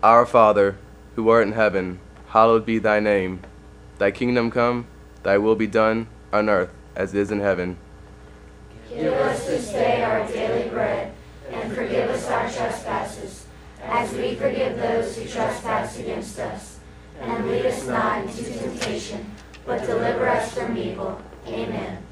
Our Father, who art in heaven, hallowed be thy name. Thy kingdom come, thy will be done, on earth as it is in heaven. Give us this day our daily bread, and forgive us our trespasses, as we forgive those who trespass against us. And lead us not into temptation, but deliver us from evil. Amen.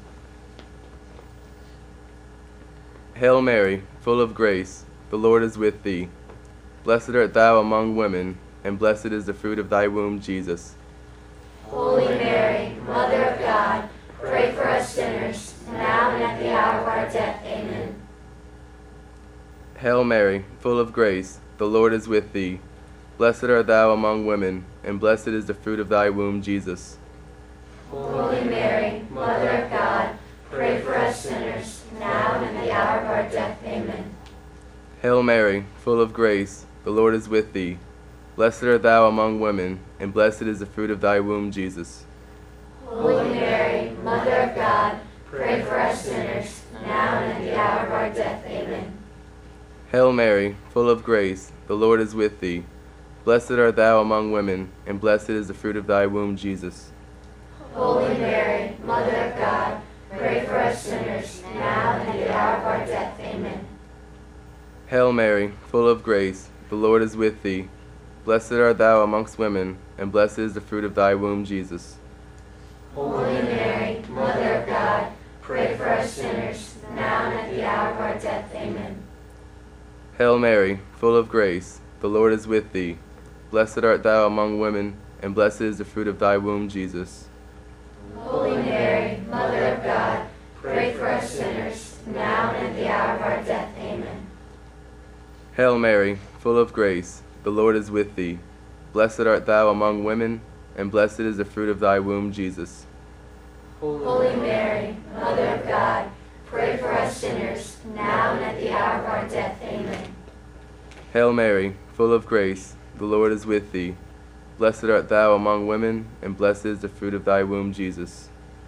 Hail Mary, full of grace, the Lord is with thee. Blessed art thou among women, and blessed is the fruit of thy womb, Jesus. Holy Mary, Mother of God, pray for us sinners, now and at the hour of our death. Amen. Hail Mary, full of grace, the Lord is with thee. Blessed art thou among women, and blessed is the fruit of thy womb, Jesus. Holy Mary, Mother of God, pray for us sinners, now and at the hour of our death. Amen. Hail Mary, full of grace, the Lord is with thee. Blessed art thou among women, and blessed is the fruit of thy womb, Jesus. Holy Mary, Mother of God, pray for us sinners, now and at the hour of our death. Amen. Hail Mary, full of grace, the Lord is with thee. Blessed art thou among women, and blessed is the fruit of thy womb, Jesus. Holy Mary, Mother of God, pray for us sinners, now and at the hour of our death. Amen. Hail Mary, full of grace, the Lord is with thee. Blessed art thou amongst women, and blessed is the fruit of thy womb, Jesus. Holy Mary, Mother of God, pray for us sinners, now and at the hour of our death. Amen. Hail Mary, full of grace, the Lord is with thee. Blessed art thou among women, and blessed is the fruit of thy womb, Jesus. Holy Mary, Mother of God, pray for us sinners, now and at the hour of our death. Amen. Hail Mary, full of grace, the Lord is with thee. Blessed art thou among women, and blessed is the fruit of thy womb, Jesus. Holy Mary, Mother of God, pray for us sinners, now and at the hour of our death. Amen. Hail Mary, full of grace, the Lord is with thee. Blessed art thou among women, and blessed is the fruit of thy womb, Jesus.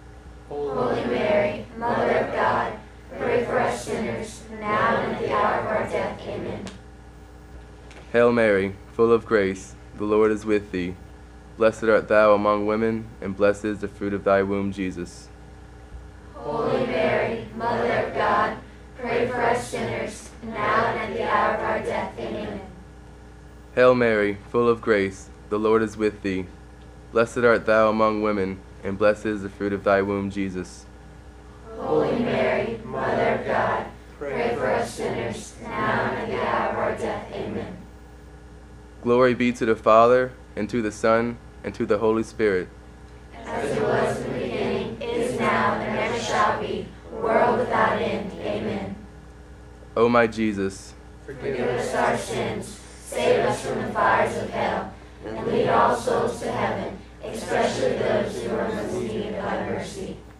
Holy Mary, Mother of God, pray for us sinners, now and at the hour of our death. Amen. Hail Mary, full of grace, the Lord is with thee. Blessed art thou among women, and blessed is the fruit of thy womb, Jesus. Holy Mary, Mother of God, pray for us sinners, now and at the hour of our death. Amen. Hail Mary, full of grace, the Lord is with thee. Blessed art thou among women, and blessed is the fruit of thy womb, Jesus. Holy Mary, Mother of God, pray for us sinners, now and at the hour of our death. Amen. Glory be to the Father, and to the Son, and to the Holy Spirit. As it was in the beginning, is now, and ever shall be, world without end. Amen. O my Jesus, Forgive us our sins, save us from the fires of hell, and lead all souls to heaven, especially those who are most in need of thy mercy.